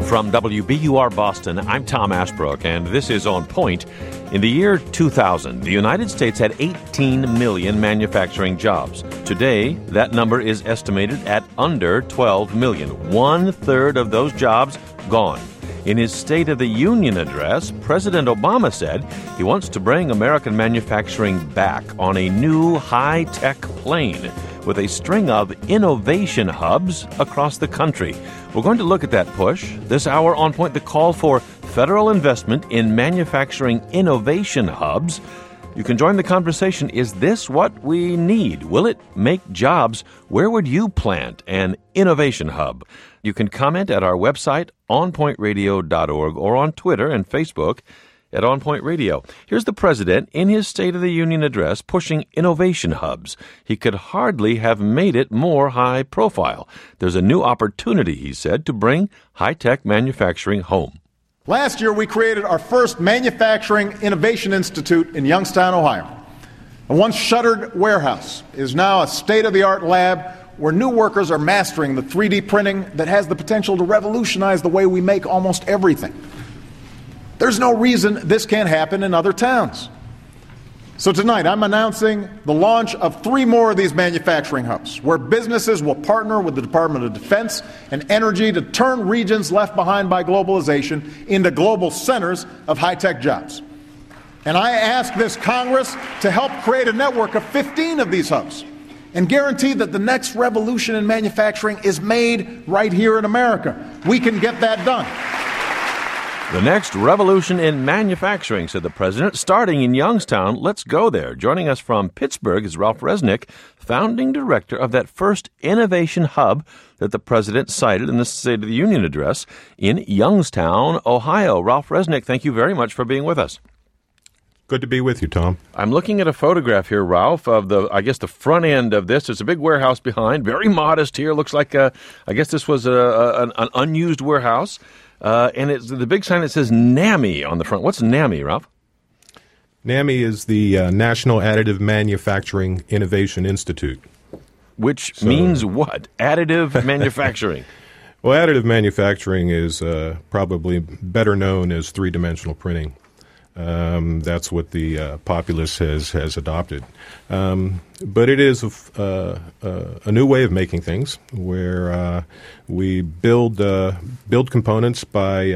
From WBUR Boston, I'm Tom Ashbrook, and this is On Point. In the year 2000, the United States had 18 million manufacturing jobs. Today, that number is estimated at under 12 million. One-third of those jobs gone. In his State of the Union address, President Obama said he wants to bring American manufacturing back on a new high-tech plane with a string of innovation hubs across the country. We're going to look at that push. This hour on Point, the call for federal investment in manufacturing innovation hubs. You can join the conversation. Is this what we need? Will it make jobs? Where would you plant an innovation hub? You can comment at our website, onpointradio.org, or on Twitter and Facebook at On Point Radio. Here's the president in his State of the Union address pushing innovation hubs. He could hardly have made it more high profile. There's a new opportunity, he said, to bring high-tech manufacturing home. Last year, we created our first Manufacturing Innovation Institute in Youngstown, Ohio. A once shuttered warehouse is now a state-of-the-art lab where new workers are mastering the 3D printing that has the potential to revolutionize the way we make almost everything. There's no reason this can't happen in other towns. So tonight, I'm announcing the launch of 3 more of these manufacturing hubs, where businesses will partner with the Department of Defense and Energy to turn regions left behind by globalization into global centers of high-tech jobs. And I ask this Congress to help create a network of 15 of these hubs and guarantee that the next revolution in manufacturing is made right here in America. We can get that done. The next revolution in manufacturing, said the president, starting in Youngstown. Let's go there. Joining us from Pittsburgh is Ralph Resnick, founding director of that first innovation hub that the president cited in the State of the Union address in Youngstown, Ohio. Ralph Resnick, thank you very much for being with us. Good to be with you, Tom. I'm looking at a photograph here, Ralph, of the front end of this. There's a big warehouse behind, very modest here. Looks like, I guess this was an unused warehouse. And it's the big sign that says NAMI on the front. What's NAMI, Ralph? NAMI is the National Additive Manufacturing Innovation Institute. Which means what? Additive manufacturing. Well, additive manufacturing is probably better known as three-dimensional printing. That's what the populace has adopted. But it is a new way of making things where we build components by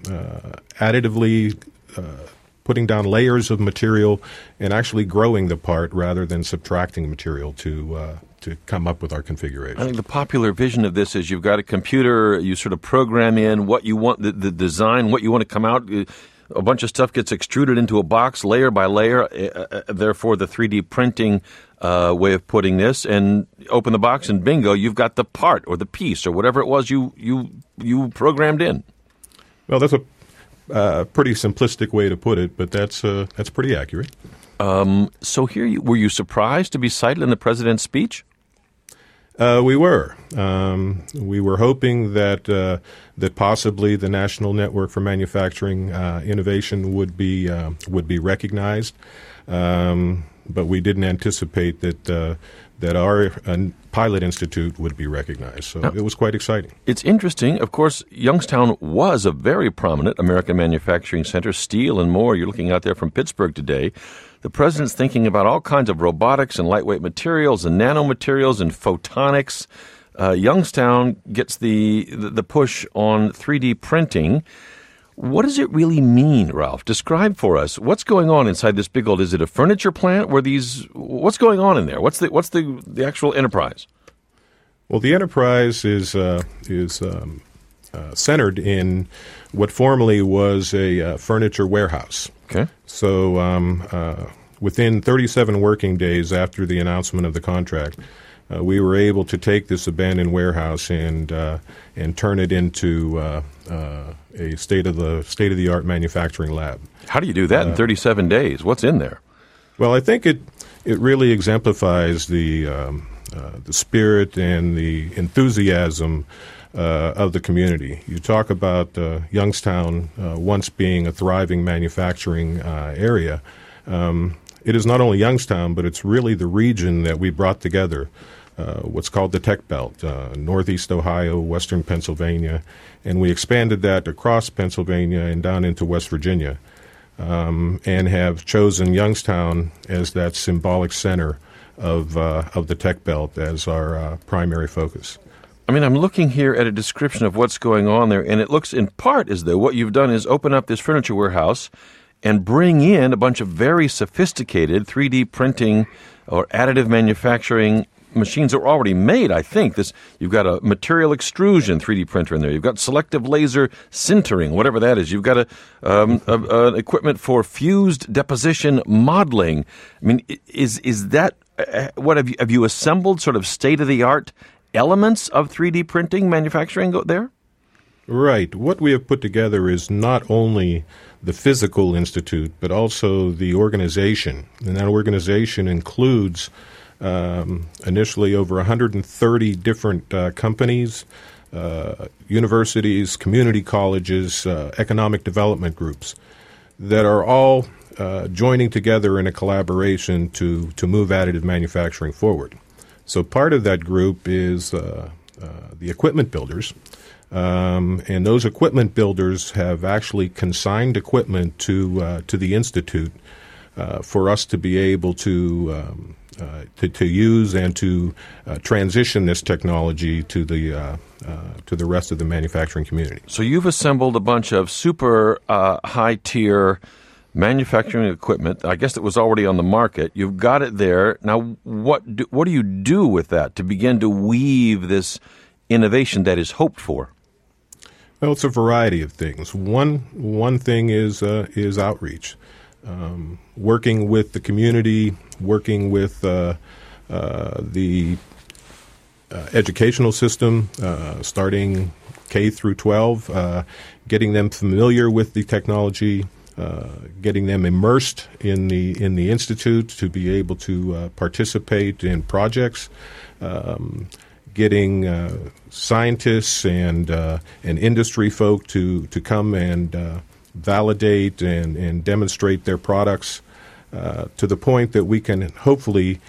additively putting down layers of material and actually growing the part rather than subtracting material to come up with our configuration. I think the popular vision of this is you've got a computer, you sort of program in what you want, the design, what you want to come out. A bunch of stuff gets extruded into a box layer by layer, therefore the 3D printing way of putting this, and open the box and bingo, you've got the part or the piece or whatever it was you programmed in. Well, that's a pretty simplistic way to put it, but that's pretty accurate. So here, were you surprised to be cited in the president's speech? We were. We were hoping that possibly the National Network for Manufacturing Innovation would be recognized, but we didn't anticipate that our pilot institute would be recognized. So it was quite exciting. It's interesting. Of course, Youngstown was a very prominent American manufacturing center, steel and more. You're looking out there from Pittsburgh today. The president's thinking about all kinds of robotics and lightweight materials and nanomaterials and photonics. Youngstown gets the push on 3D printing. What does it really mean, Ralph? Describe for us what's going on inside this big old. Is it a furniture plant? What's going on in there? What's the actual enterprise? Well, the enterprise is centered in what formerly was a furniture warehouse. Okay. So within 37 working days after the announcement of the contract, we were able to take this abandoned warehouse and turn it into a state-of-the-art manufacturing lab. How do you do that in 37 days? What's in there? Well, I think it really exemplifies the spirit and the enthusiasm of the community. You talk about Youngstown once being a thriving manufacturing area. It is not only Youngstown, but it's really the region that we brought together what's called the Tech Belt, Northeast Ohio, Western Pennsylvania, and we expanded that across Pennsylvania and down into West Virginia, and have chosen Youngstown as that symbolic center of the Tech Belt as our primary focus. I mean, I'm looking here at a description of what's going on there, and it looks in part as though what you've done is open up this furniture warehouse and bring in a bunch of very sophisticated 3D printing or additive manufacturing machines that were already made, I think. You've got a material extrusion 3D printer in there. You've got selective laser sintering, whatever that is. You've got an equipment for fused deposition modeling. I mean, is that what have you assembled sort of state-of-the-art elements of 3D printing manufacturing there? Right. What we have put together is not only the physical institute, but also the organization. And that organization includes initially over 130 different companies, universities, community colleges, economic development groups that are all joining together in a collaboration to move additive manufacturing forward. So part of that group is the equipment builders, and those equipment builders have actually consigned equipment to the Institute for us to be able to use and to transition this technology to the rest of the manufacturing community. So you've assembled a bunch of super high-tier manufacturing equipment. I guess it was already on the market. You've got it there. Now, what do you do with that to begin to weave this innovation that is hoped for? Well, it's a variety of things. One thing is outreach, working with the community, working with the educational system, starting K through 12, getting them familiar with the technology, getting them immersed in the institute to be able to participate in projects, getting scientists and industry folk to come and validate and demonstrate their products to the point that we can hopefully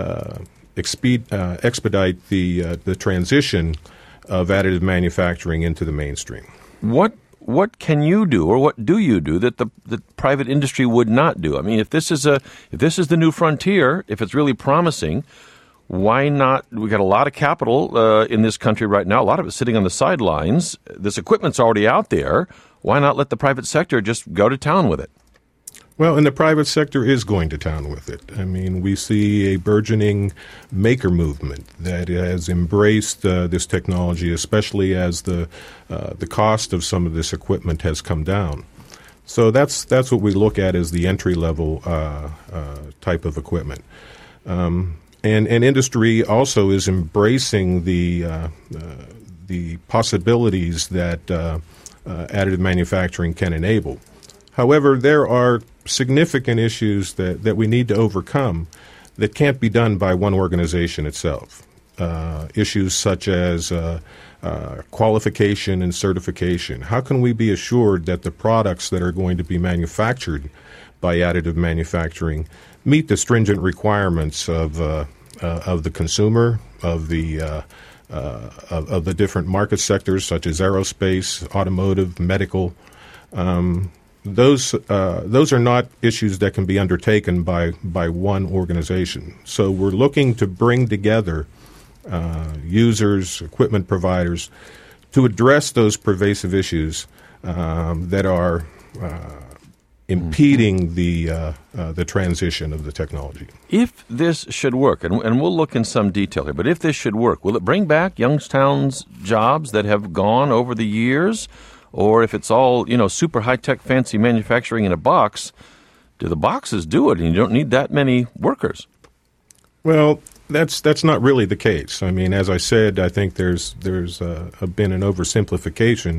expedite the transition of additive manufacturing into the mainstream. What can you do, or what do you do that the private industry would not do? I mean, if this is the new frontier, if it's really promising, why not? We got a lot of capital in this country right now. A lot of it sitting on the sidelines. This equipment's already out there. Why not let the private sector just go to town with it? Well, and the private sector is going to town with it. I mean, we see a burgeoning maker movement that has embraced this technology, especially as the cost of some of this equipment has come down. So that's what we look at as the entry level type of equipment. And industry also is embracing the possibilities that additive manufacturing can enable. However, there are significant issues that we need to overcome that can't be done by one organization itself. Issues such as qualification and certification. How can we be assured that the products that are going to be manufactured by additive manufacturing meet the stringent requirements of the consumer, of the different market sectors such as aerospace, automotive, medical? Those are not issues that can be undertaken by one organization. So we're looking to bring together users, equipment providers, to address those pervasive issues that are impeding the transition of the technology. If this should work, and we'll look in some detail here, but if this should work, will it bring back Youngstown's jobs that have gone over the years? Or if it's all, super high-tech, fancy manufacturing in a box, do the boxes do it and you don't need that many workers? Well, that's not really the case. I mean, as I said, I think there's been an oversimplification.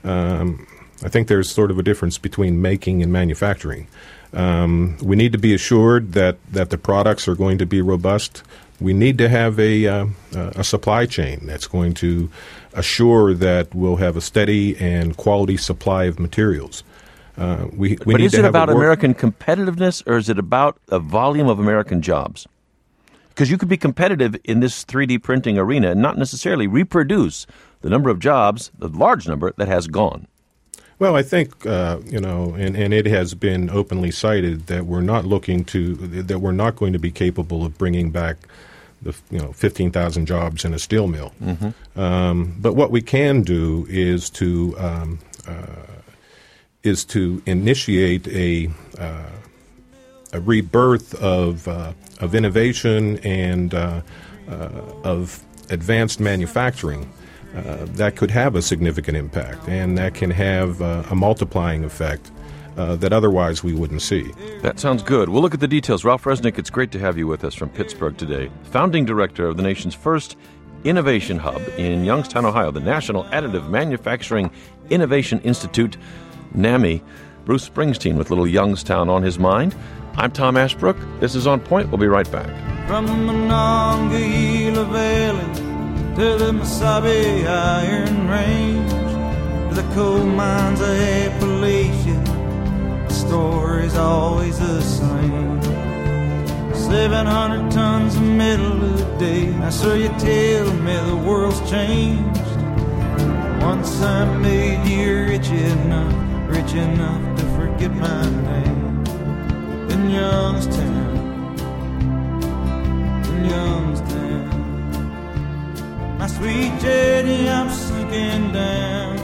I think there's sort of a difference between making and manufacturing. We need to be assured that the products are going to be robust. We need to have a supply chain that's going to assure that we'll have a steady and quality supply of materials. But is it about American competitiveness, or is it about a volume of American jobs? Because you could be competitive in this 3D printing arena and not necessarily reproduce the number of jobs, the large number, that has gone. Well, I think, and it has been openly cited that we're not going to be capable of bringing back the 15,000 jobs in a steel mill. Mm-hmm. But what we can do is to initiate a rebirth of innovation and of advanced manufacturing that could have a significant impact, and that can have a multiplying effect that otherwise we wouldn't see. That sounds good. We'll look at the details. Ralph Resnick, it's great to have you with us from Pittsburgh today. Founding director of the nation's first innovation hub in Youngstown, Ohio, the National Additive Manufacturing Innovation Institute, NAMI. Bruce Springsteen with little Youngstown on his mind. I'm Tom Ashbrook. This is On Point. We'll be right back. From the Monongahela Valley to the Mesabi Iron Range to the coal mines of Appalachia, the story's always the same. 700 tons of metal a day. Now, sir, you tell me the world's changed. Once I made you rich enough to forget my name. In Youngstown, my sweet Jenny, I'm sinking down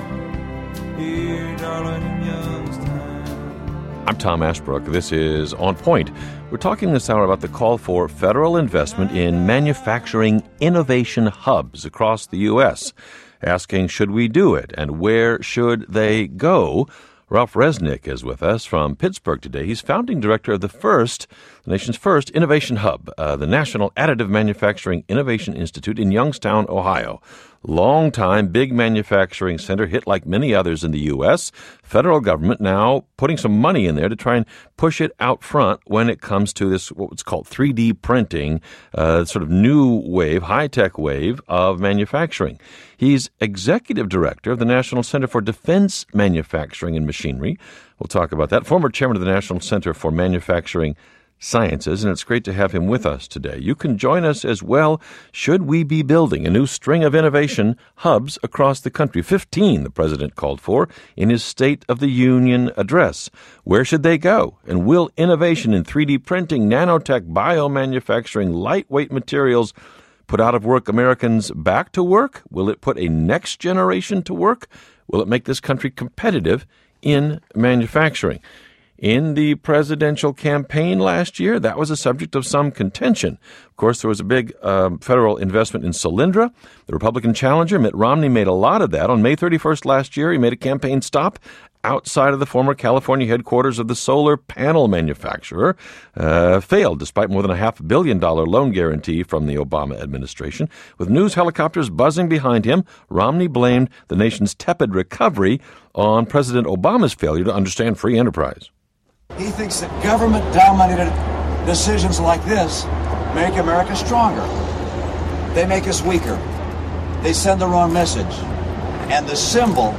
here, darling, in Youngstown. I'm Tom Ashbrook. This is On Point. We're talking this hour about the call for federal investment in manufacturing innovation hubs across the U.S., asking, should we do it, and where should they go? Ralph Resnick is with us from Pittsburgh today. He's founding director of the nation's first innovation hub, the National Additive Manufacturing Innovation Institute in Youngstown, Ohio. Long-time big manufacturing center, hit like many others in the U.S. Federal government now putting some money in there to try and push it out front when it comes to this, what's called 3D printing, sort of new wave, high-tech wave of manufacturing. He's executive director of the National Center for Defense Manufacturing and Machinery. We'll talk about that. Former chairman of the National Center for Manufacturing Sciences, and it's great to have him with us today. You can join us as well. Should we be building a new string of innovation hubs across the country? 15 the president called for in his State of the Union address. Where should they go? And will innovation in 3D printing, nanotech, biomanufacturing, lightweight materials put out of work Americans back to work? Will it put a next generation to work? Will it make this country competitive in manufacturing? In the presidential campaign last year, that was a subject of some contention. Of course, there was a big federal investment in Solyndra. The Republican challenger, Mitt Romney, made a lot of that. On May 31st last year, he made a campaign stop outside of the former California headquarters of the solar panel manufacturer, failed despite more than a $500 million loan guarantee from the Obama administration. With news helicopters buzzing behind him, Romney blamed the nation's tepid recovery on President Obama's failure to understand free enterprise. He thinks that government-dominated decisions like this make America stronger. They make us weaker. They send the wrong message. And the symbol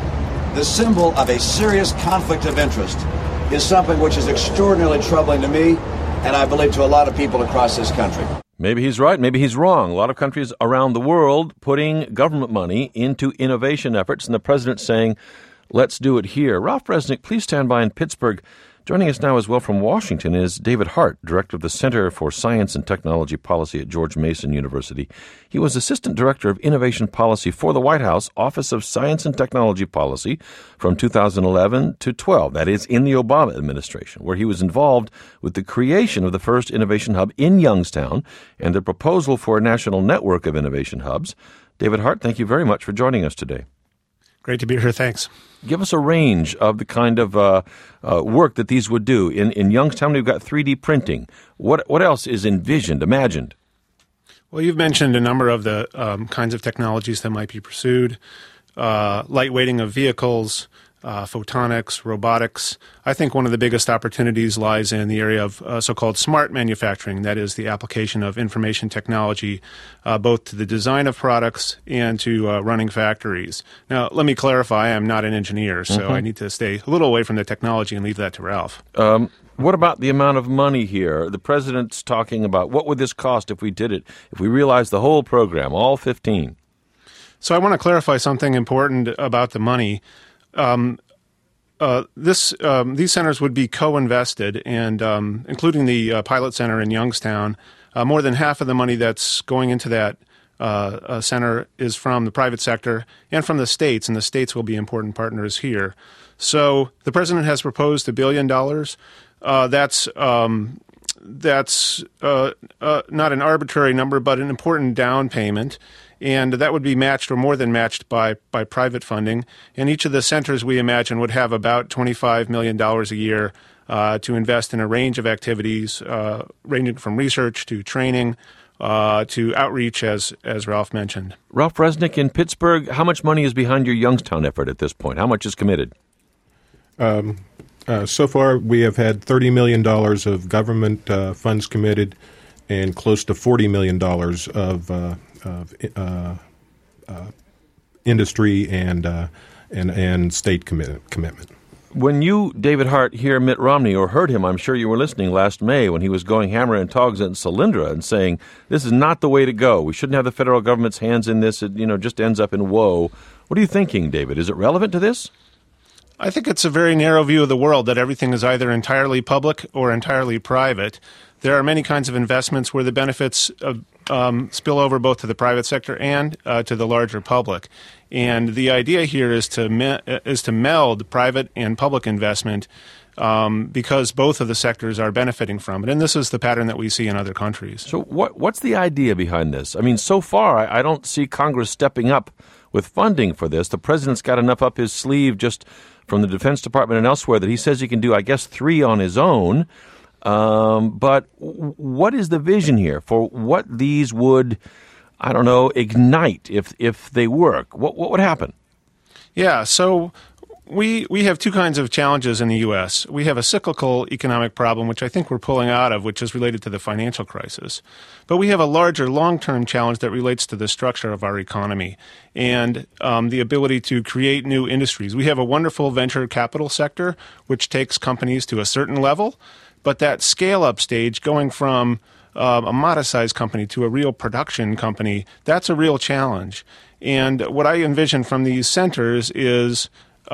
of a serious conflict of interest is something which is extraordinarily troubling to me, and I believe to a lot of people across this country. Maybe he's right, maybe he's wrong. A lot of countries around the world putting government money into innovation efforts, and the president's saying, let's do it here. Ralph Resnick, please stand by in Pittsburgh. Joining us now as well from Washington is David Hart, director of the Center for Science and Technology Policy at George Mason University. He was assistant director of innovation policy for the White House Office of Science and Technology Policy from 2011 to 12. That is in the Obama administration, where he was involved with the creation of the first innovation hub in Youngstown and the proposal for a national network of innovation hubs. David Hart, thank you very much for joining us today. Great to be here. Thanks. Give us a range of the kind of work that these would do. In Youngstown, we've got 3D printing. What else is envisioned, imagined? Well, you've mentioned a number of the kinds of technologies that might be pursued. Lightweighting of vehicles, photonics, robotics. I think one of the biggest opportunities lies in the area of so-called smart manufacturing. That is the application of information technology both to the design of products and to running factories. Now, let me clarify, I'm not an engineer, so I need to stay a little away from the technology and leave that to Ralph. What about the amount of money here? The president's talking about what would this cost if we did it, if we realized the whole program, all 15? So I want to clarify something important about the money. These centers would be co-invested, and including the pilot center in Youngstown, more than half of the money that's going into that center is from the private sector and from the states, and the states will be important partners here. So the president has proposed $1 billion. That's not an arbitrary number, but an important down payment. And that would be matched or more than matched by private funding. And each of the centers, we imagine, would have about $25 million a year to invest in a range of activities, ranging from research to training to outreach, as Ralph mentioned. Ralph Resnick in Pittsburgh, how much money is behind your Youngstown effort at this point? How much is committed? So far, we have had $30 million of government funds committed and close to $40 million of industry and state commitment. When you, David Hart, hear Mitt Romney, or heard him, I'm sure you were listening last May when he was going hammer and tongs at Solyndra and saying, this is not the way to go. We shouldn't have the federal government's hands in this. It just ends up in woe. What are you thinking, David? Is it relevant to this? I think it's a very narrow view of the world that everything is either entirely public or entirely private. There are many kinds of investments where the benefits spill over both to the private sector and to the larger public. And the idea here is to meld private and public investment because both of the sectors are benefiting from it. And this is the pattern that we see in other countries. So what's the idea behind this? I mean, so far, I don't see Congress stepping up with funding for this. The president's got enough up his sleeve just from the Defense Department and elsewhere that he says he can do, I guess, 3 on his own. But what is the vision here for what these would, I don't know, ignite if they work? What would happen? Yeah, so we have two kinds of challenges in the U.S. We have a cyclical economic problem, which I think we're pulling out of, which is related to the financial crisis. But we have a larger long-term challenge that relates to the structure of our economy and the ability to create new industries. We have a wonderful venture capital sector, which takes companies to a certain level, but that scale-up stage, going from a modest-sized company to a real production company, that's a real challenge. And what I envision from these centers is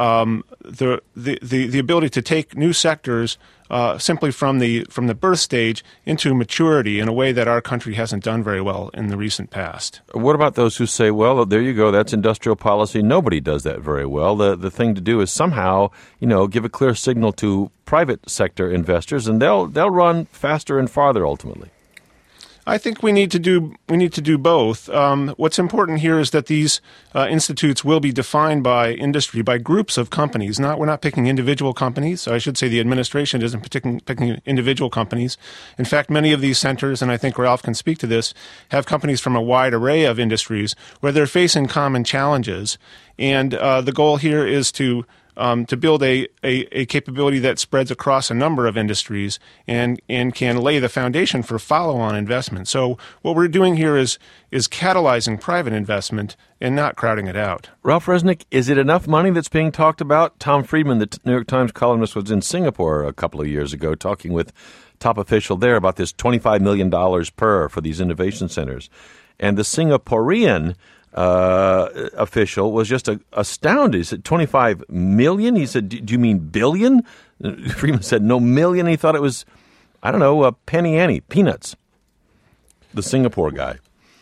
the ability to take new sectors simply from the birth stage into maturity in a way that our country hasn't done very well in the recent past. What about those who say, well, there you go, that's industrial policy. Nobody does that very well. The thing to do is somehow, give a clear signal to private sector investors, and they'll run faster and farther ultimately. I think we need to do both. What's important here is that these institutes will be defined by industry, by groups of companies. We're not picking individual companies. I should say the administration isn't picking individual companies. In fact, many of these centers, and I think Ralph can speak to this, have companies from a wide array of industries where they're facing common challenges. And the goal here is to build a capability that spreads across a number of industries and can lay the foundation for follow-on investment. So what we're doing here is catalyzing private investment and not crowding it out. Ralph Resnick, is it enough money that's being talked about? Tom Friedman, the New York Times columnist, was in Singapore a couple of years ago talking with top official there about this $25 million per for these innovation centers. And the Singaporean official was just astounded. He said, 25 million? He said, do you mean billion? Freeman said, no, million. He thought it was, I don't know, a penny ante, peanuts. The Singapore guy.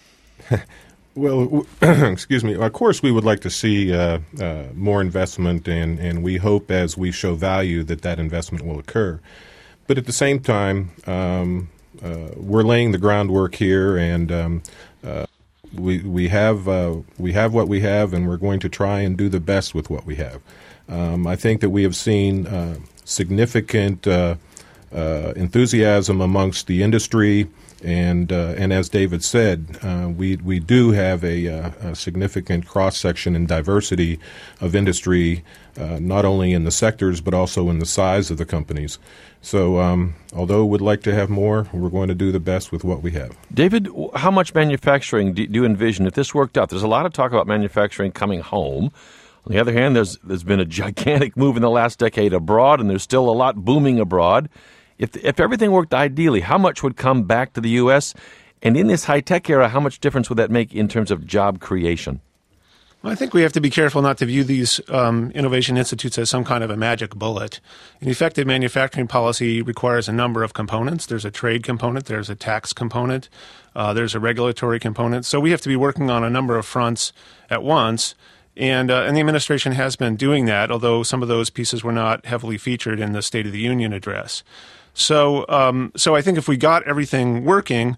Well, excuse me. Of course, we would like to see more investment, and we hope as we show value that investment will occur. But at the same time, we're laying the groundwork here, and we have what we have, and we're going to try and do the best with what we have. I think that we have seen significant enthusiasm amongst the industry, and as David said, we do have a significant cross section and diversity of industry, not only in the sectors but also in the size of the companies. So although we'd like to have more, we're going to do the best with what we have. David, how much manufacturing do you envision if this worked out? There's a lot of talk about manufacturing coming home. On the other hand, there's been a gigantic move in the last decade abroad, and there's still a lot booming abroad. If everything worked ideally, how much would come back to the U.S.? And in this high-tech era, how much difference would that make in terms of job creation? Well, I think we have to be careful not to view these innovation institutes as some kind of a magic bullet. An effective manufacturing policy requires a number of components. There's a trade component, there's a tax component, there's a regulatory component. So we have to be working on a number of fronts at once. And the administration has been doing that, although some of those pieces were not heavily featured in the State of the Union address. So I think if we got everything working,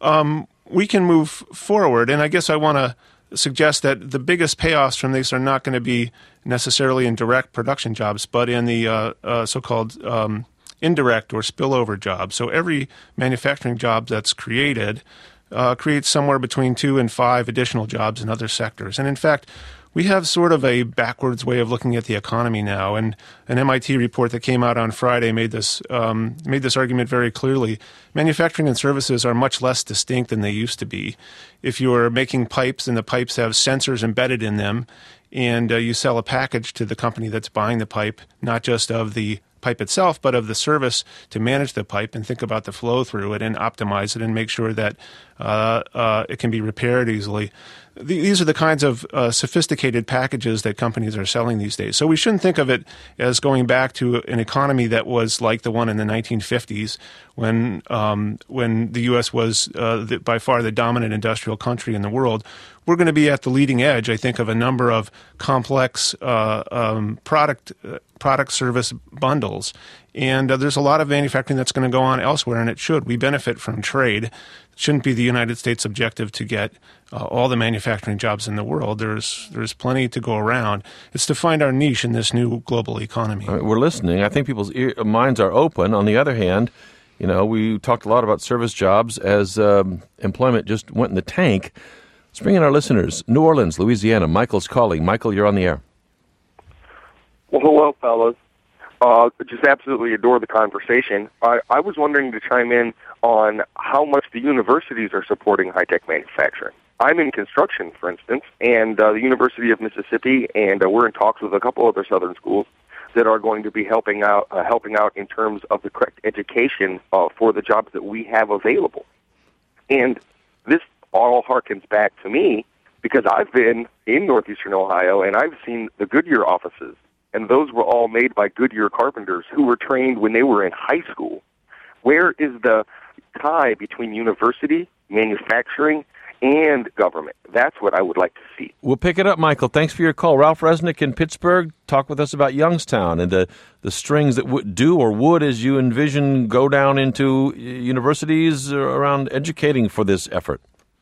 we can move forward. And I guess I want to suggest that the biggest payoffs from this are not going to be necessarily in direct production jobs, but in the so-called indirect or spillover jobs. So every manufacturing job that's created creates somewhere between 2 and 5 additional jobs in other sectors. And in fact, we have sort of a backwards way of looking at the economy now, and an MIT report that came out on Friday made this argument very clearly. Manufacturing and services are much less distinct than they used to be. If you're making pipes and the pipes have sensors embedded in them, and you sell a package to the company that's buying the pipe, not just of the pipe itself, but of the service to manage the pipe and think about the flow through it and optimize it and make sure that it can be repaired easily. These are the kinds of sophisticated packages that companies are selling these days. So we shouldn't think of it as going back to an economy that was like the one in the 1950s when the U.S. was by far the dominant industrial country in the world. We're going to be at the leading edge, I think, of a number of complex product service bundles. And there's a lot of manufacturing that's going to go on elsewhere, and it should. We benefit from trade. It shouldn't be the United States' objective to get all the manufacturing jobs in the world. There's plenty to go around. It's to find our niche in this new global economy. All right, we're listening. I think people's minds are open. On the other hand, we talked a lot about service jobs as employment just went in the tank. Let's bring in our listeners. New Orleans, Louisiana. Michael's calling. Michael, you're on the air. Well, hello, fellas. Just absolutely adore the conversation. I was wondering to chime in on how much the universities are supporting high-tech manufacturing. I'm in construction, for instance, and the University of Mississippi, and we're in talks with a couple other southern schools that are going to be helping out in terms of the correct education for the jobs that we have available. And this all harkens back to me because I've been in northeastern Ohio, and I've seen the Goodyear offices. And those were all made by Goodyear carpenters who were trained when they were in high school. Where is the tie between university, manufacturing, and government? That's what I would like to see. We'll pick it up, Michael. Thanks for your call. Ralph Resnick in Pittsburgh, talk with us about Youngstown and the strings that would, as you envision, go down into universities around educating for this effort.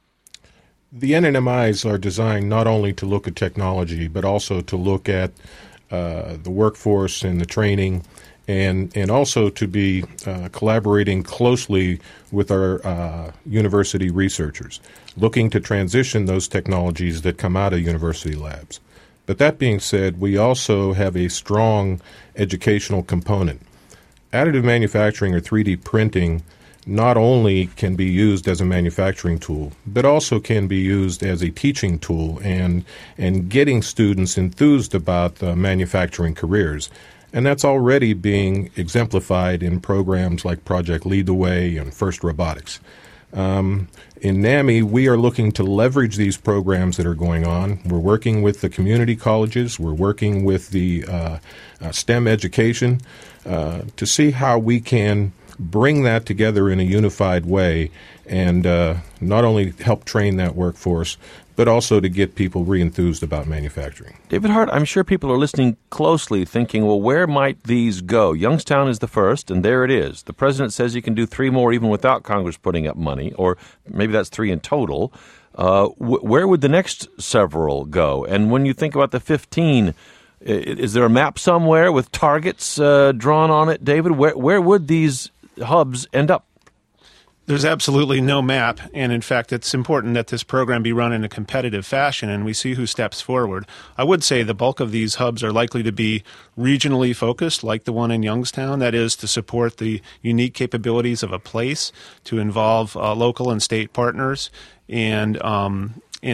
The NNMIs are designed not only to look at technology, but also to look at the workforce and the training, and also to be collaborating closely with our university researchers, looking to transition those technologies that come out of university labs. But that being said, we also have a strong educational component. Additive manufacturing or 3D printing not only can be used as a manufacturing tool, but also can be used as a teaching tool and getting students enthused about manufacturing careers. And that's already being exemplified in programs like Project Lead the Way and First Robotics. In NAMI, we are looking to leverage these programs that are going on. We're working with the community colleges. We're working with the STEM education to see how we can bring that together in a unified way and not only help train that workforce, but also to get people re-enthused about manufacturing. David Hart, I'm sure people are listening closely thinking, well, where might these go? Youngstown is the first, and there it is. The president says you can do 3 more even without Congress putting up money, or maybe that's 3 in total. Where would the next several go? And when you think about the 15, is there a map somewhere with targets drawn on it, David? Where would these hubs end up? There's absolutely no map, and in fact, it's important that this program be run in a competitive fashion, and we see who steps forward. I would say the bulk of these hubs are likely to be regionally focused, like the one in Youngstown, that is, to support the unique capabilities of a place, to involve local and state partners, and to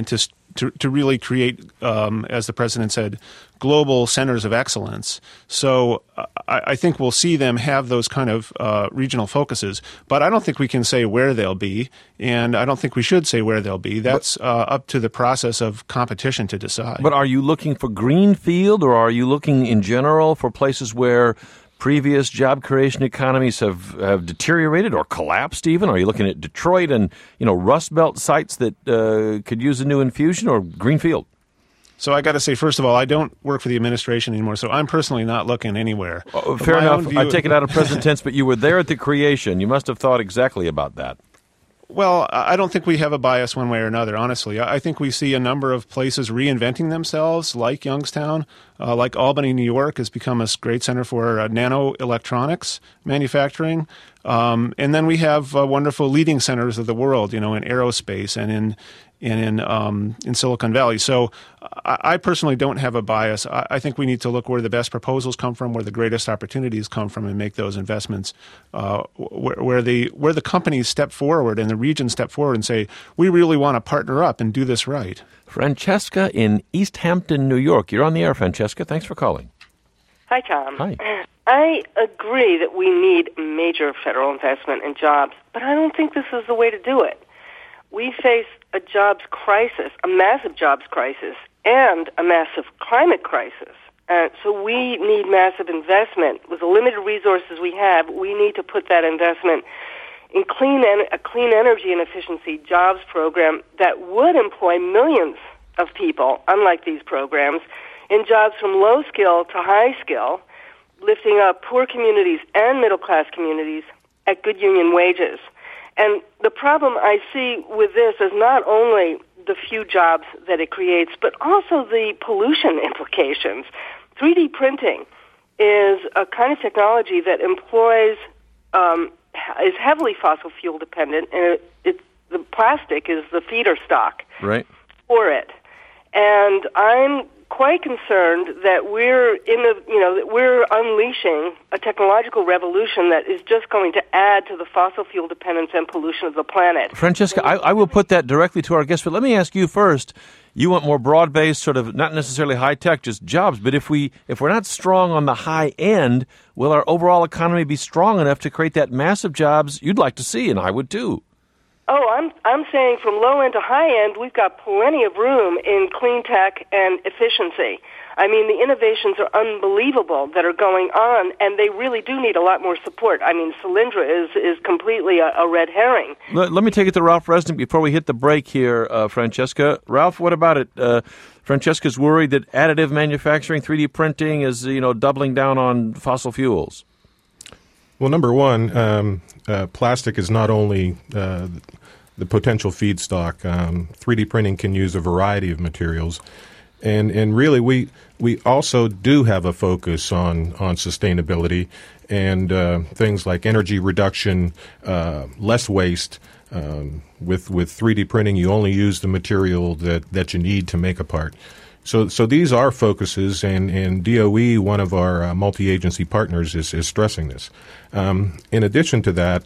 to really create, as the president said, global centers of excellence. So I think we'll see them have those kind of regional focuses. But I don't think we can say where they'll be, and I don't think we should say where they'll be. That's up to the process of competition to decide. But are you looking for greenfield, or are you looking in general for places where previous job creation economies have deteriorated or collapsed even? Are you looking at Detroit and, Rust Belt sites that could use a new infusion, or greenfield? So I got to say, first of all, I don't work for the administration anymore, so I'm personally not looking anywhere. Fair enough. I take it out of present tense, but you were there at the creation. You must have thought exactly about that. Well, I don't think we have a bias one way or another, honestly. I think we see a number of places reinventing themselves, like Youngstown, like Albany, New York has become a great center for nano electronics manufacturing. And then we have wonderful leading centers of the world, in aerospace and in Silicon Valley. So I personally don't have a bias. I think we need to look where the best proposals come from, where the greatest opportunities come from, and make those investments where the companies step forward and the regions step forward and say, we really want to partner up and do this right. Francesca in East Hampton, New York. You're on the air, Francesca. Thanks for calling. Hi, Tom. Hi. I agree that we need major federal investment in jobs, but I don't think this is the way to do it. We face a jobs crisis, a massive jobs crisis, and a massive climate crisis. So we need massive investment. With the limited resources we have, we need to put that investment in a clean energy and efficiency jobs program that would employ millions of people, unlike these programs, in jobs from low skill to high skill, lifting up poor communities and middle-class communities at good union wages. And the problem I see with this is not only the few jobs that it creates, but also the pollution implications. 3D printing is a kind of technology that employs, is heavily fossil fuel dependent, and the plastic is the feeder stock for it. And I'm quite concerned that we're unleashing a technological revolution that is just going to add to the fossil fuel dependence and pollution of the planet. Francesca, I will put that directly to our guest, but let me ask you first. You want more broad-based, sort of not necessarily high-tech, just jobs. But if we're not strong on the high end, will our overall economy be strong enough to create that massive jobs you'd like to see, and I would too? Oh, I'm saying from low end to high end, we've got plenty of room in clean tech and efficiency. I mean, the innovations are unbelievable that are going on, and they really do need a lot more support. I mean, Solyndra is completely a red herring. Let me take it to Ralph Resnick before we hit the break here, Francesca. Ralph, what about it? Francesca's worried that additive manufacturing, 3D printing is, doubling down on fossil fuels. Well, number one, plastic is not only the potential feedstock. 3D printing can use a variety of materials. And really, we also do have a focus on sustainability and things like energy reduction, less waste. With 3D printing, you only use the material that you need to make a part. So these are focuses, and DOE, one of our multi-agency partners, is stressing this. In addition to that,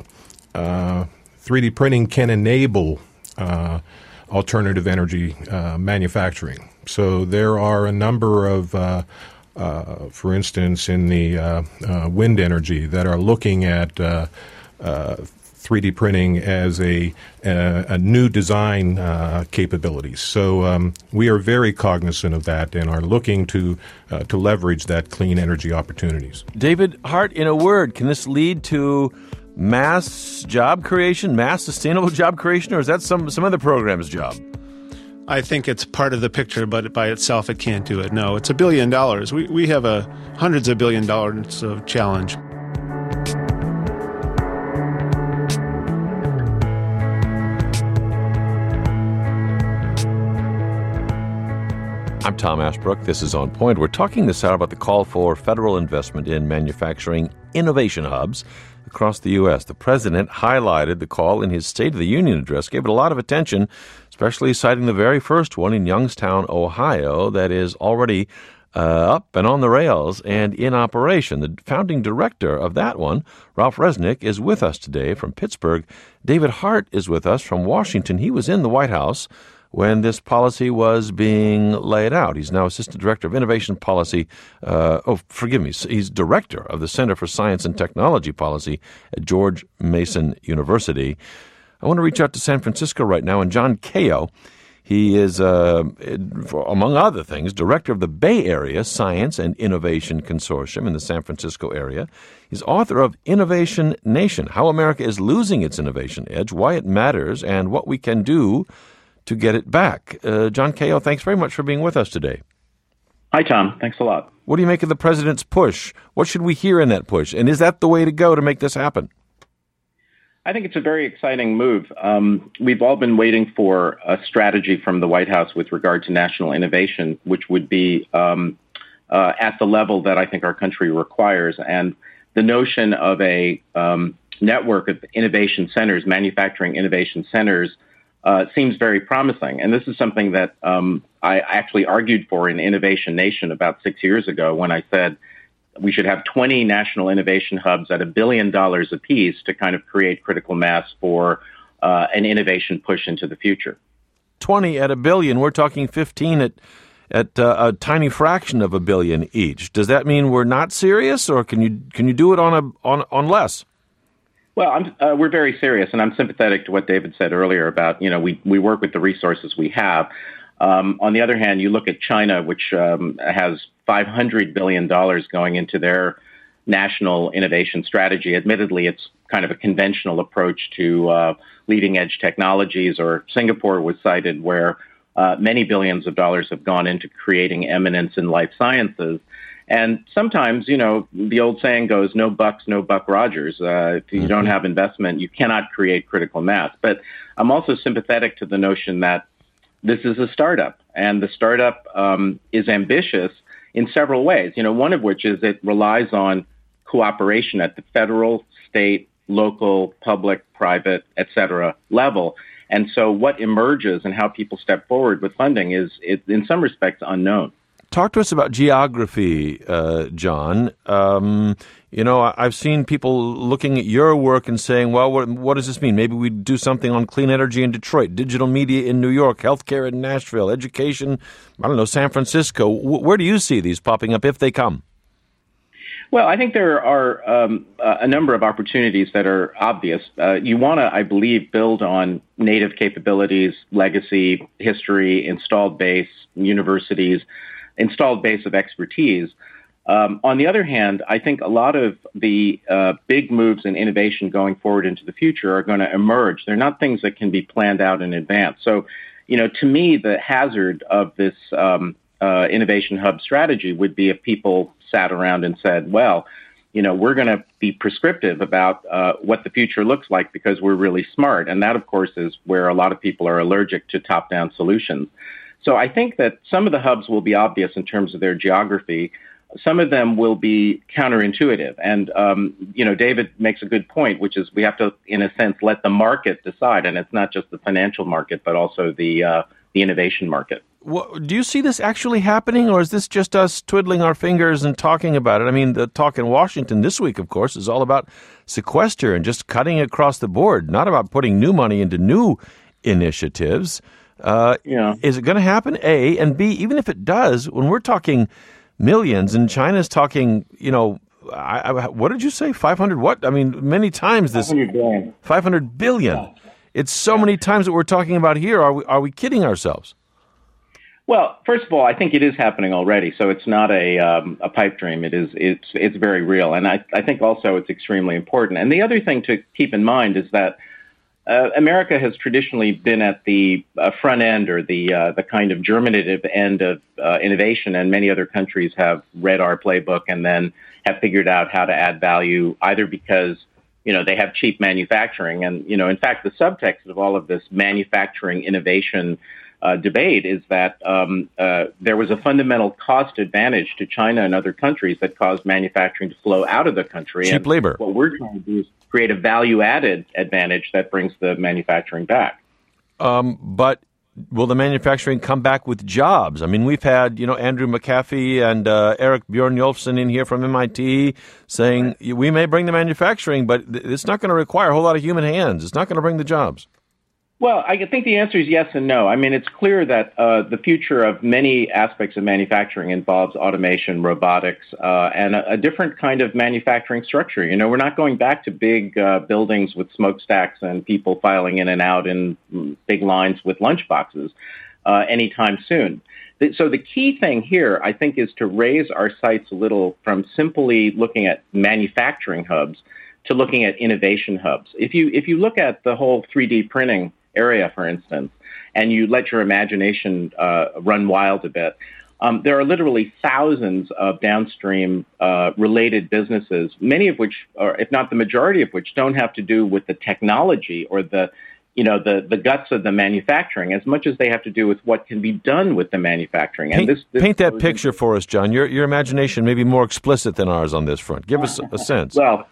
3D printing can enable alternative energy manufacturing. So there are a number of, for instance, in the wind energy that are looking at 3D printing as a new design capabilities. So we are very cognizant of that and are looking to leverage that clean energy opportunities. David Hart, in a word, can this lead to mass job creation, mass sustainable job creation, or is that some other program's job? I think it's part of the picture, but by itself it can't do it. No, it's $1 billion. We have hundreds of $1 billion of challenge. I'm Tom Ashbrook. This is On Point. We're talking this hour about the call for federal investment in manufacturing innovation hubs across the U.S. The president highlighted the call in his State of the Union address, gave it a lot of attention, especially citing the very first one in Youngstown, Ohio, that is already up and on the rails and in operation. The founding director of that one, Ralph Resnick, is with us today from Pittsburgh. David Hart is with us from Washington. He was in the White House when this policy was being laid out. He's now Assistant Director of Innovation Policy. He's Director of the Center for Science and Technology Policy at George Mason University. I want to reach out to San Francisco right now, and John Kao. He is, among other things, director of the Bay Area Science and Innovation Consortium in the San Francisco area. He's author of Innovation Nation, How America is Losing Its Innovation Edge, Why It Matters, and What We Can Do to Get It Back. John Kao, thanks very much for being with us today. Hi, Tom. Thanks a lot. What do you make of the president's push? What should we hear in that push? And is that the way to go to make this happen? I think it's a very exciting move. We've all been waiting for a strategy from the White House with regard to national innovation, which would be at the level that I think our country requires. And the notion of a network of innovation centers, manufacturing innovation centers, seems very promising. And this is something that I actually argued for in Innovation Nation about 6 years ago when I said we should have 20 national innovation hubs at $1 billion apiece to kind of create critical mass for an innovation push into the future. 20 at $1 billion. We're talking 15 at a tiny fraction of $1 billion each. Does that mean we're not serious, or can you do it on less? Well, we're very serious, and I'm sympathetic to what David said earlier about, we work with the resources we have. On the other hand, you look at China, which has $500 billion going into their national innovation strategy. Admittedly, it's kind of a conventional approach to leading-edge technologies, or Singapore was cited where many billions of dollars have gone into creating eminence in life sciences. And sometimes, the old saying goes, no bucks, no Buck Rogers. If you don't have investment, you cannot create critical mass. But I'm also sympathetic to the notion that this is a startup, and the startup is ambitious in several ways, one of which is it relies on cooperation at the federal, state, local, public, private, et cetera, level. And so what emerges and how people step forward with funding is, in some respects, unknown. Talk to us about geography, John. I've seen people looking at your work and saying, well, what does this mean? Maybe we do something on clean energy in Detroit, digital media in New York, healthcare in Nashville, education, San Francisco. Where do you see these popping up if they come? Well, I think there are a number of opportunities that are obvious. You want to, I believe, build on native capabilities, legacy, history, installed base, universities, installed base of expertise. On the other hand, I think a lot of the big moves in innovation going forward into the future are going to emerge. They're not things that can be planned out in advance. So, to me, the hazard of this innovation hub strategy would be if people sat around and said, well, we're going to be prescriptive about what the future looks like because we're really smart. And that, of course, is where a lot of people are allergic to top-down solutions. So I think that some of the hubs will be obvious in terms of their geography. Some of them will be counterintuitive. And, David makes a good point, which is we have to, in a sense, let the market decide. And it's not just the financial market, but also the innovation market. Well, do you see this actually happening, or is this just us twiddling our fingers and talking about it? I mean, the talk in Washington this week, of course, is all about sequester and just cutting across the board, not about putting new money into new initiatives. Is it going to happen, A? And B, even if it does, when we're talking millions and China's talking, what did you say? 500 what? I mean, many times this. 500 billion. 500 billion. Yeah. It's so many times that we're talking about here. Are we kidding ourselves? Well, first of all, I think it is happening already. So it's not a pipe dream. It's very real. And I think also it's extremely important. And the other thing to keep in mind is that America has traditionally been at the front end, or the kind of germinative end of innovation, and many other countries have read our playbook and then have figured out how to add value, either because they have cheap manufacturing, and in fact the subtext of all of this manufacturing innovation debate is that there was a fundamental cost advantage to China and other countries that caused manufacturing to flow out of the country. Cheap labor. What we're trying to do is create a value-added advantage that brings the manufacturing back. But will the manufacturing come back with jobs? I mean, we've had, Andrew McAfee and Erik Bjorn-Jolfsen in here from MIT saying we may bring the manufacturing, but it's not going to require a whole lot of human hands. It's not going to bring the jobs. Well, I think the answer is yes and no. I mean, it's clear that the future of many aspects of manufacturing involves automation, robotics, and a different kind of manufacturing structure. You know, we're not going back to big buildings with smokestacks and people filing in and out in big lines with lunchboxes anytime soon. So the key thing here, I think, is to raise our sights a little from simply looking at manufacturing hubs to looking at innovation hubs. If you look at the whole 3D printing area, for instance, and you let your imagination run wild a bit, there are literally thousands of downstream related businesses, many of which, or if not the majority of which, don't have to do with the technology or the guts of the manufacturing as much as they have to do with what can be done with the manufacturing. And this paint that picture for us, John. Your imagination may be more explicit than ours on this front. Give us a sense. Well,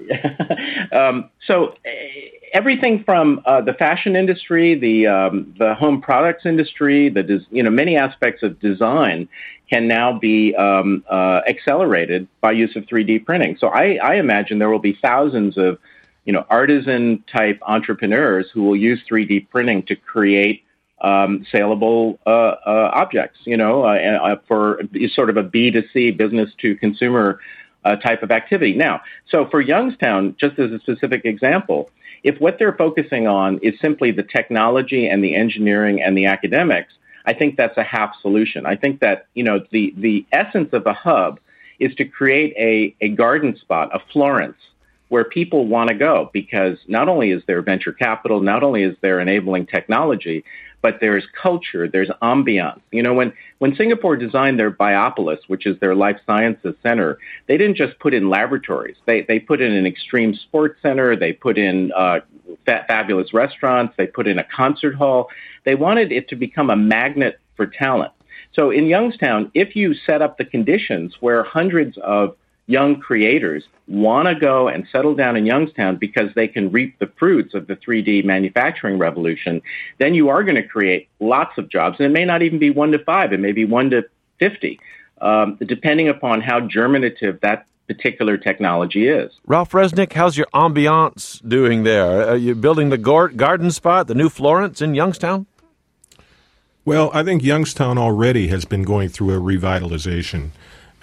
so everything from the fashion industry, the home products industry, many aspects of design can now be accelerated by use of 3D printing. So I imagine there will be thousands of artisan-type entrepreneurs who will use 3D printing to create saleable objects, for sort of a B2C, business-to-consumer type of activity. Now, so for Youngstown, just as a specific example, if what they're focusing on is simply the technology and the engineering and the academics, I think that's a half solution. I think that, the essence of a hub is to create a garden spot, a Florence, where people want to go, because not only is there venture capital, not only is there enabling technology, but there's culture, there's ambiance. When Singapore designed their Biopolis, which is their life sciences center, they didn't just put in laboratories. They put in an extreme sports center. They put in fabulous restaurants. They put in a concert hall. They wanted it to become a magnet for talent. So in Youngstown, if you set up the conditions where hundreds of young creators want to go and settle down in Youngstown because they can reap the fruits of the 3D manufacturing revolution, then you are going to create lots of jobs. And it may not even be 1 to 5. It may be 1 to 50, depending upon how germinative that particular technology is. Ralph Resnick, how's your ambiance doing there? Are you building the garden spot, the new Florence in Youngstown? Well, I think Youngstown already has been going through a revitalization.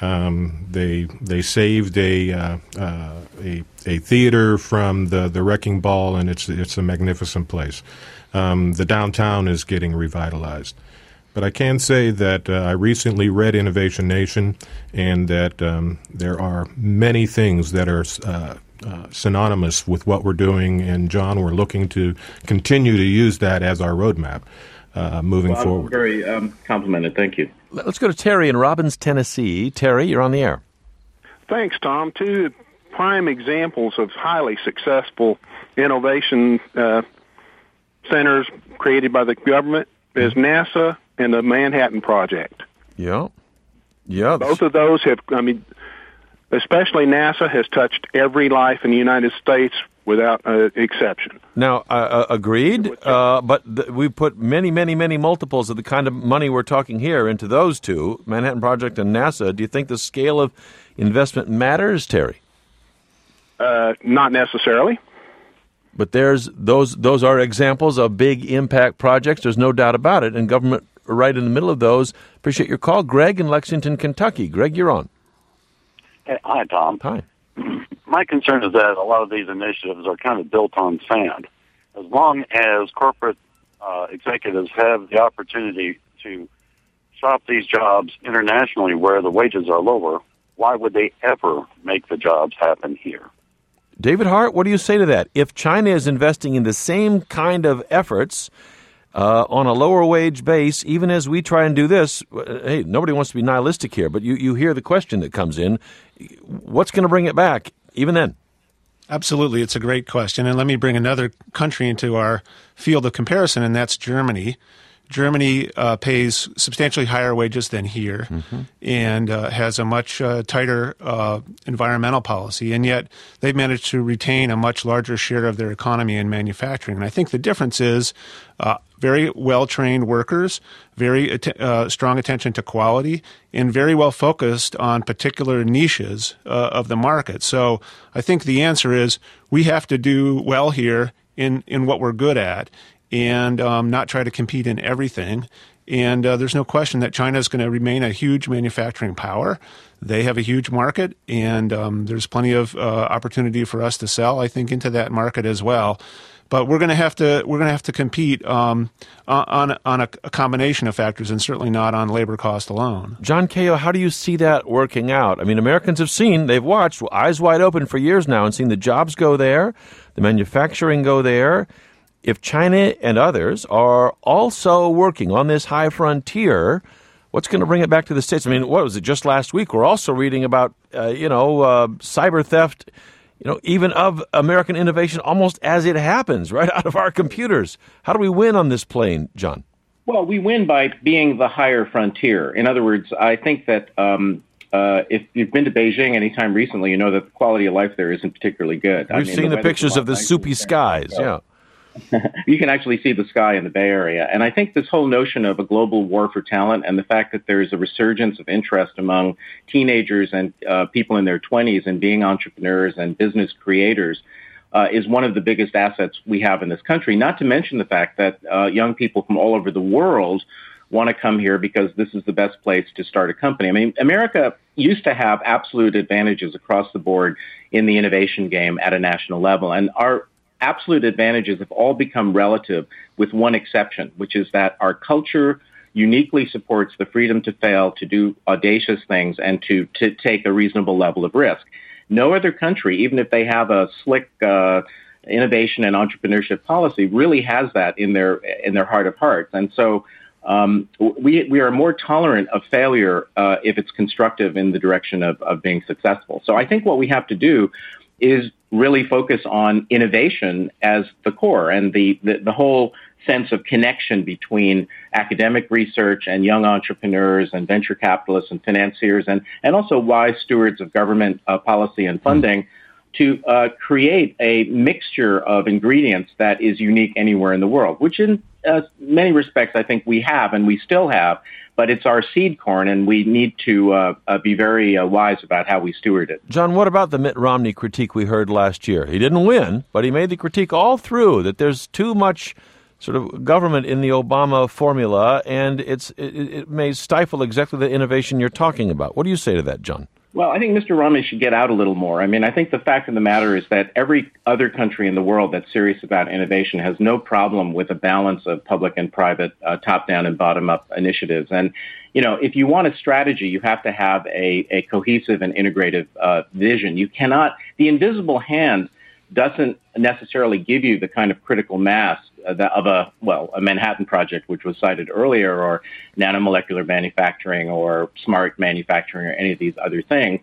They saved a theater from the wrecking ball, and it's a magnificent place. The downtown is getting revitalized. But I can say that I recently read Innovation Nation, and that there are many things that are synonymous with what we're doing. And, John, we're looking to continue to use that as our roadmap moving forward. I'm very complimented. Thank you. Let's go to Terry in Robbins, Tennessee. Terry, you're on the air. Thanks, Tom. Two prime examples of highly successful innovation centers created by the government is NASA and the Manhattan Project. Yeah. Both of those have, especially NASA has touched every life in the United States without exception. Now, agreed, but we put many, many, many multiples of the kind of money we're talking here into those two, Manhattan Project and NASA. Do you think the scale of investment matters, Terry? Not necessarily. But those are examples of big impact projects. There's no doubt about it, and government right in the middle of those. Appreciate your call. Greg in Lexington, Kentucky. Greg, you're on. Hey, hi, Tom. Hi. My concern is that a lot of these initiatives are kind of built on sand. As long as corporate executives have the opportunity to shop these jobs internationally where the wages are lower, why would they ever make the jobs happen here? David Hart, what do you say to that? If China is investing in the same kind of efforts on a lower wage base, even as we try and do this, hey, nobody wants to be nihilistic here, but you hear the question that comes in. What's going to bring it back, even then? Absolutely. It's a great question. And let me bring another country into our field of comparison, and that's Germany. Germany pays substantially higher wages than here and has a much tighter environmental policy, and yet they've managed to retain a much larger share of their economy in manufacturing. And I think the difference is very well-trained workers, very strong attention to quality, and very well focused on particular niches of the market. So I think the answer is we have to do well here in what we're good at. and not try to compete in everything. And there's no question that China is going to remain a huge manufacturing power. They have a huge market, and there's plenty of opportunity for us to sell, I think, into that market as well. But we're going to have to compete on a combination of factors, and certainly not on labor cost alone. John Cahill, how do you see that working out? I mean, Americans they've watched eyes wide open for years now and seen the jobs go there, the manufacturing go there. If China and others are also working on this high frontier, what's going to bring it back to the States? I mean, what was it just last week? We're also reading about, cyber theft, even of American innovation almost as it happens right out of our computers. How do we win on this plane, John? Well, we win by being the higher frontier. In other words, I think that if you've been to Beijing anytime recently, you know that the quality of life there isn't particularly good. We've seen the pictures of the soupy skies, yeah. You can actually see the sky in the Bay Area. And I think this whole notion of a global war for talent and the fact that there's a resurgence of interest among teenagers and people in their 20s in being entrepreneurs and business creators is one of the biggest assets we have in this country, not to mention the fact that young people from all over the world want to come here because this is the best place to start a company. I mean, America used to have absolute advantages across the board in the innovation game at a national level. And our absolute advantages have all become relative with one exception, which is that our culture uniquely supports the freedom to fail, to do audacious things, and to take a reasonable level of risk. No other country, even if they have a slick innovation and entrepreneurship policy, really has that in their heart of hearts. And so we are more tolerant of failure if it's constructive in the direction of being successful. So I think what we have to do is really focus on innovation as the core and the whole sense of connection between academic research and young entrepreneurs and venture capitalists and financiers and also wise stewards of government policy and funding to create a mixture of ingredients that is unique anywhere in the world, which in many respects I think we have and we still have, but it's our seed corn, and we need to be very wise about how we steward it. John, what about the Mitt Romney critique we heard last year? He didn't win, but he made the critique all through that there's too much sort of government in the Obama formula, and it may stifle exactly the innovation you're talking about. What do you say to that, John? Well, I think Mr. Romney should get out a little more. I mean, I think the fact of the matter is that every other country in the world that's serious about innovation has no problem with a balance of public and private, top-down and bottom-up initiatives. And, if you want a strategy, you have to have a cohesive and integrative vision. You cannot, the invisible hand doesn't necessarily give you the kind of critical mass of a Manhattan Project, which was cited earlier, or nanomolecular manufacturing or smart manufacturing or any of these other things.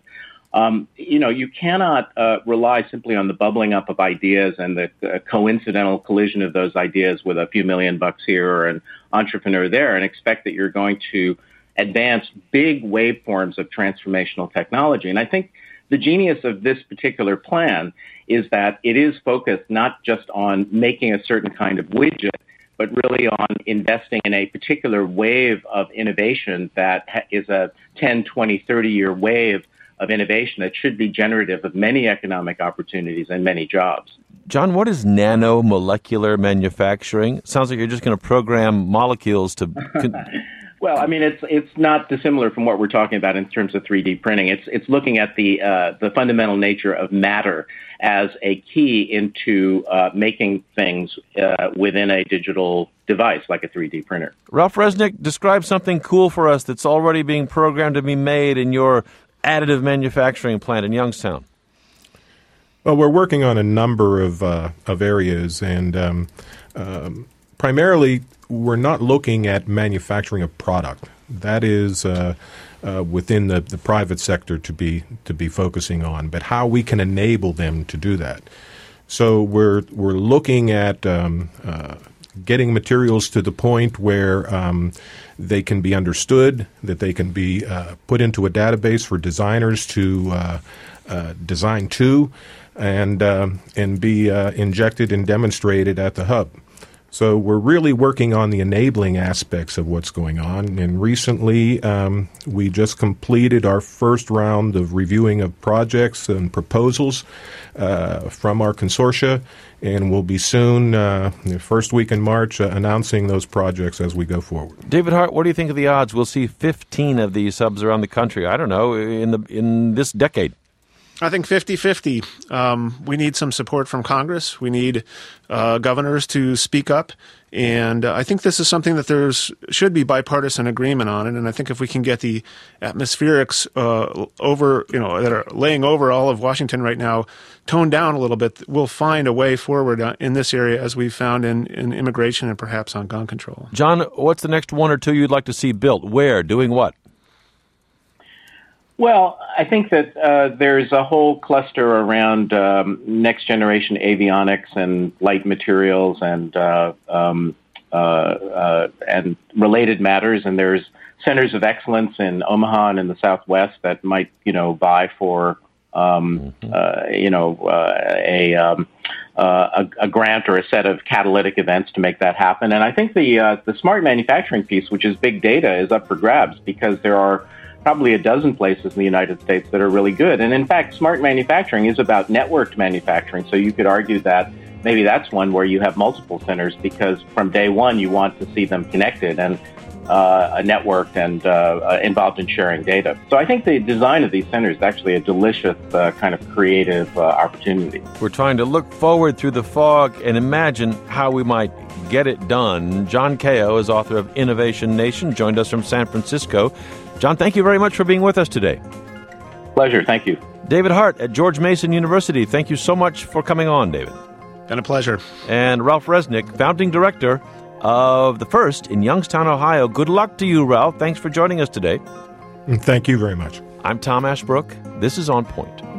You cannot rely simply on the bubbling up of ideas and the coincidental collision of those ideas with a few $1 million here or an entrepreneur there and expect that you're going to advance big waveforms of transformational technology. And I think the genius of this particular plan is that it is focused not just on making a certain kind of widget, but really on investing in a particular wave of innovation that is a 10, 20, 30-year wave of innovation that should be generative of many economic opportunities and many jobs. John, what is nanomolecular manufacturing? It sounds like you're just going to program molecules to... Well, I mean, it's not dissimilar from what we're talking about in terms of 3D printing. It's looking at the fundamental nature of matter as a key into making things within a digital device like a 3D printer. Ralph Resnick, describe something cool for us that's already being programmed to be made in your additive manufacturing plant in Youngstown. Well, we're working on a number of areas, and primarily we're not looking at manufacturing a product. That is within the private sector to be focusing on, but how we can enable them to do that. So we're looking at getting materials to the point where they can be understood, that they can be put into a database for designers to design to, and be injected and demonstrated at the hub. So we're really working on the enabling aspects of what's going on. And recently, we just completed our first round of reviewing of projects and proposals from our consortia, and we'll be soon, the first week in March, announcing those projects as we go forward. David Hart, what do you think of the odds we'll see 15 of these subs around the country, I don't know, in this decade? I think 50-50. We need some support from Congress. We need governors to speak up. And I think this is something that should be bipartisan agreement on it. And I think if we can get the atmospherics that are laying over all of Washington right now toned down a little bit, we'll find a way forward in this area as we've found in immigration and perhaps on gun control. John, what's the next one or two you'd like to see built? Where? Doing what? Well, I think that there's a whole cluster around next generation avionics and light materials and related matters. And there's centers of excellence in Omaha and in the Southwest that might, vie for a grant or a set of catalytic events to make that happen. And I think the smart manufacturing piece, which is big data, is up for grabs because there are probably a dozen places in the United States that are really good. And in fact, smart manufacturing is about networked manufacturing. So you could argue that maybe that's one where you have multiple centers because from day one, you want to see them connected and networked and involved in sharing data. So I think the design of these centers is actually a delicious kind of creative opportunity. We're trying to look forward through the fog and imagine how we might get it done. John Kao is author of Innovation Nation, joined us from San Francisco. John, thank you very much for being with us today. Pleasure. Thank you. David Hart at George Mason University. Thank you so much for coming on, David. Been a pleasure. And Ralph Resnick, founding director of the First in Youngstown, Ohio. Good luck to you, Ralph. Thanks for joining us today. Thank you very much. I'm Tom Ashbrook. This is On Point.